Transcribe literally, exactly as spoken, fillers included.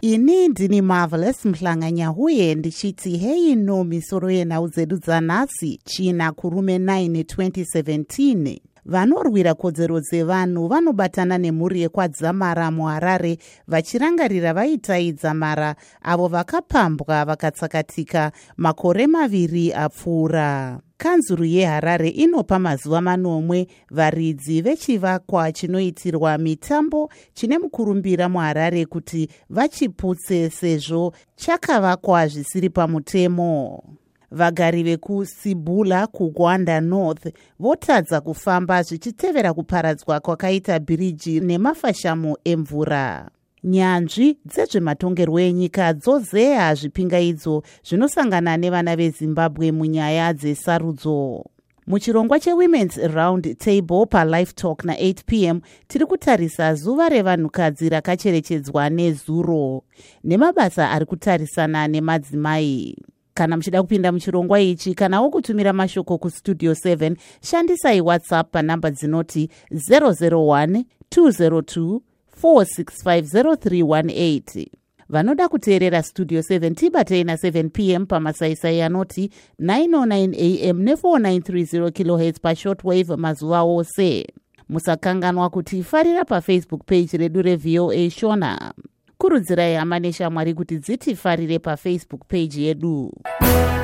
Ini ndini Marvelous Mhlanganyahuye ndichiti hei no misoro yenhau dzedu dzanhasi china kurume nine twenty seventeen. Vanorwira kodzero dzevanhu vanobatana nemhuri yekwadzamara muHarare vachirangarira vaitaidza mara avo vakapambwa vakatsakatika makore maviri apfuura. Kanzuru yeHarare inopa mazuva manomwe varidzi vechivakwa chinoitirwa mitambo chine mukurumbira muHarare kuti vachiputse sezvo chakavakwa zvisiri pamutemo. Vagari vekusibula kuGwanda North votadza kufamba zvichitevera kuparadzwa kwakaita bhiriji nemafashamu emvura. Nyanzvi dzezvematongerwo enyika dzozeya zvipingaidzo zvinosangana nevana veZimbabwe munyaya dzesarudzo. Muchirongwa cheWomen's Round Table paLife Talk na eight p m tiri kutarisa zuva revanhukadzi rakacherechedzwa nezuro nemabasa ari kutarisana nemadzimai. Kana muchida kupinda muchirongwa ichi kanawo kutumira mashoko kustudio seven shandisai WhatsApp panamba dzinoti zero zero one two zero two four six five zero three one eight. Vanoda kuteerera Studio seven tibatei na seven p m pamasaisai anoti nine oh nine a m ne four nine three zero kilohertz pashortwave mazuva ose. Musakanganwa kuti farira paFacebook page redu reV O A Shona. Kurudzirai hama neshamwari kuti dzitifarire paFacebook page yedu.